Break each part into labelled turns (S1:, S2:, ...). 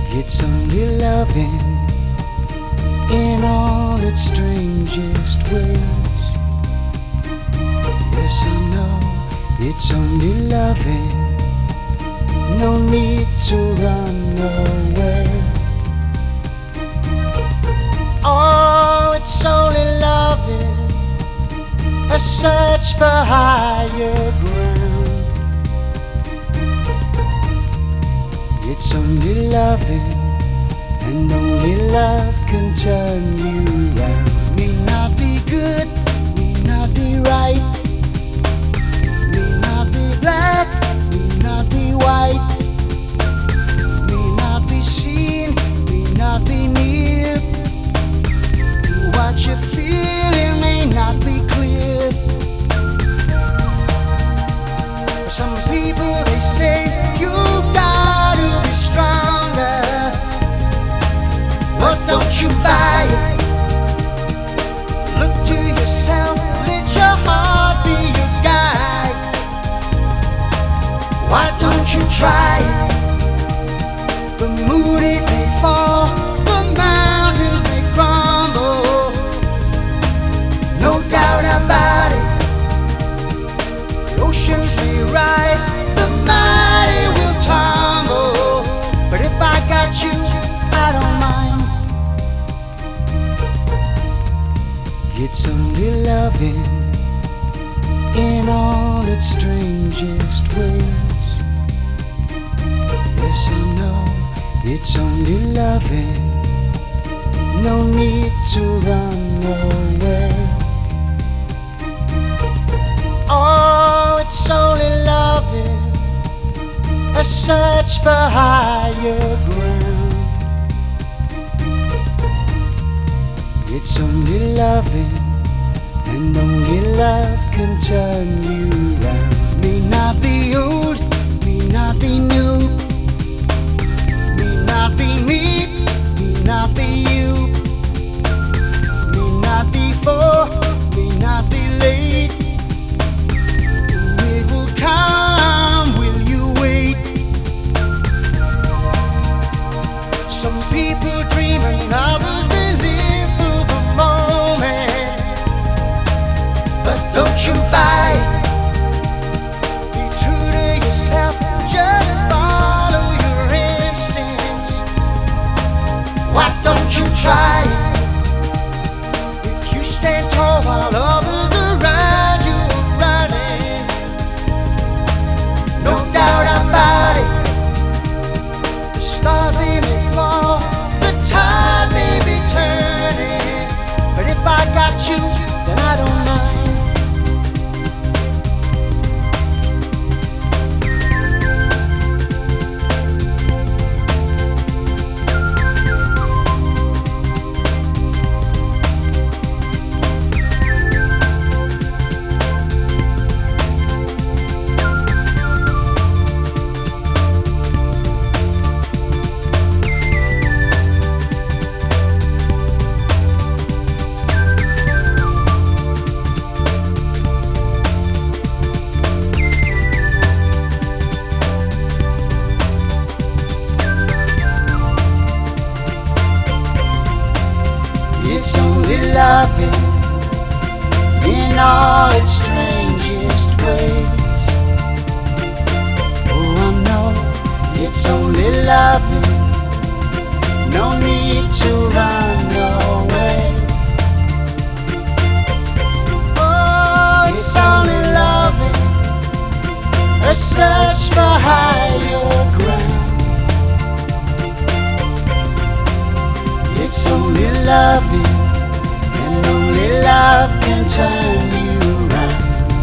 S1: It's only loving in all its strangest ways. Yes, I know it's only loving, no need to run away. Oh, it's only loving, a search for higher ground. It's only loving, and only love can turn you round. May not be good, may not be right, may not be black, may not be white, may not be seen, may not be near. What you're feeling may not be clear. Some people, they say you gotta be stronger, but don't you buy it. Look to yourself, let your heart be your guide. Why don't you try it? The moon it may fall, the mountains may crumble, no doubt about it. The oceans may rise, the mighty will tumble, but if I got you, I don't mind. It's only loving in all its strangest ways. Yes, I know it's only loving, no need to run away. Oh, it's only loving, a search for higher ground. It's only loving, and only love can turn you round. May not be old, may not be new, may not be me, may not be you, may not be for, may not be late. It will come, will you wait? Some people dream and others they live for the moment, but don't you buy it. Be true to yourself, just follow your instincts. Why don't you try it? If you stand tall while others around you are running, no doubt about it. The stars they may fall, the tide may be turning, but if I got you, then I don't mind. It's only loving in all its strangest ways. Oh, I know it's only loving, no need to run away. Oh, it's only loving, a search for higher ground. It's only loving, and only love can turn you around.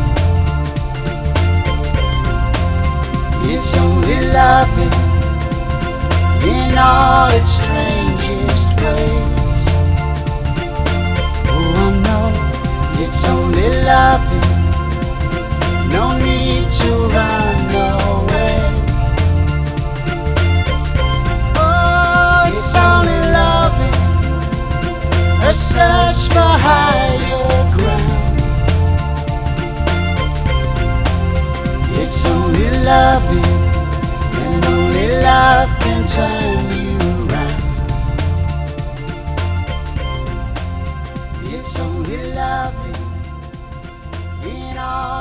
S1: It's only loving in all its strangest ways. Oh, I know it's only loving, no need to run away. Oh, it's only loving, a search for higher ground. It's only loving, and only love can turn you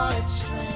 S1: heartstrings.